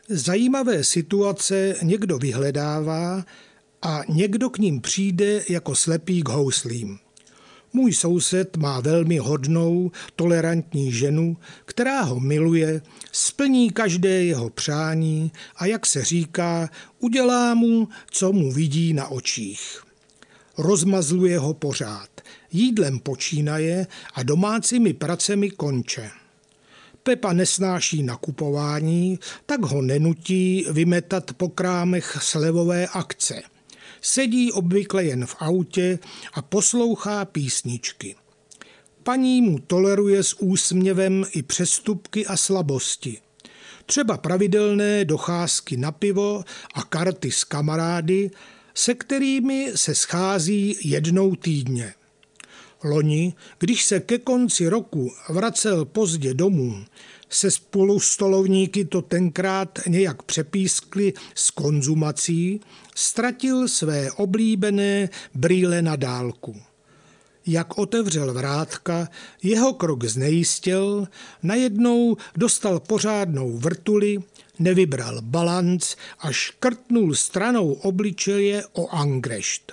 Zajímavé situace někdo vyhledává a někdo k ním přijde jako slepý k houslím. Můj soused má velmi hodnou, tolerantní ženu, která ho miluje, splní každé jeho přání a jak se říká, udělá mu, co mu vidí na očích. Rozmazluje ho pořád, jídlem počínaje a domácími pracemi konče. Pepa nesnáší nakupování, tak ho nenutí vymetat po krámech slevové akce. Sedí obvykle jen v autě a poslouchá písničky. Paní mu toleruje s úsměvem i přestupky a slabosti. Třeba pravidelné docházky na pivo a karty s kamarády, se kterými se schází jednou týdně. Loni, když se ke konci roku vracel pozdě domů, se spolustolovníky to tenkrát nějak přepískli s konzumací, ztratil své oblíbené brýle na dálku. Jak otevřel vrátka, jeho krok znejistěl, najednou dostal pořádnou vrtuli, nevybral balanc a škrtnul stranou obličeje o angrešt.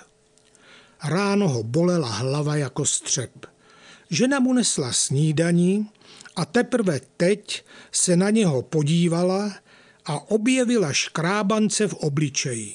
Ráno ho bolela hlava jako střep. Žena mu nesla snídani a teprve teď se na něho podívala a objevila škrábance v obličeji.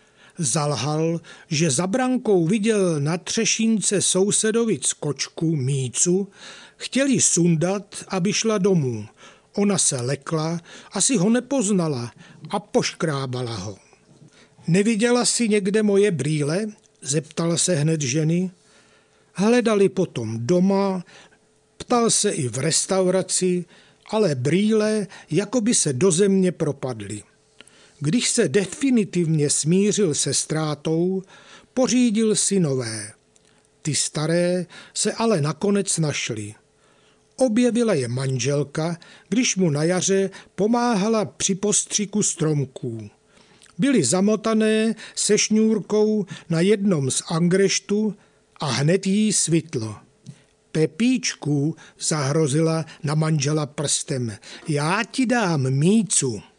Zalhal, že za brankou viděl na třešínce sousedovic kočku Mícu, chtěli sundat, aby šla domů. Ona se lekla, asi ho nepoznala a poškrábala ho. Neviděla jsi někde moje brýle? Zeptala se hned ženy. Hledali potom doma, ptal se i v restauraci, ale brýle jako by se do země propadly. Když se definitivně smířil se ztrátou, pořídil si nové. Ty staré se ale nakonec našly. Objevila je manželka, když mu na jaře pomáhala při postřiku stromků. Byly zamotané se šňůrkou na jednom z angreštů a hned jí svitlo. Pepíčku, zahrozila na manžela prstem, já ti dám Mícu.